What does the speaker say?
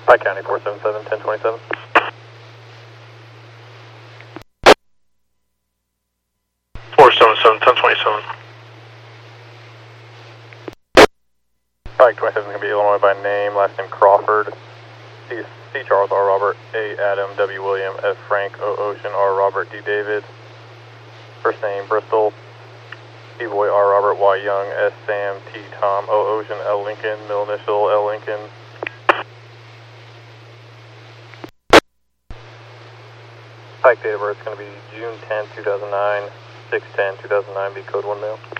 Pike County 477, 1027. Pike 27 is going to be Illinois by name, last name Crawford. C. Charles R. Robert, A. Adam, W. William, F. Frank, O. Ocean, R. Robert, D. David. First name Bristol, C. Boy, R. Robert, Y. Young, S. Sam, T. Tom, O. Ocean, L. Lincoln, middle initial, L. Lincoln. Pike date of birth is going to be June 10, 2009, 6/10/2009, be code 1 mail.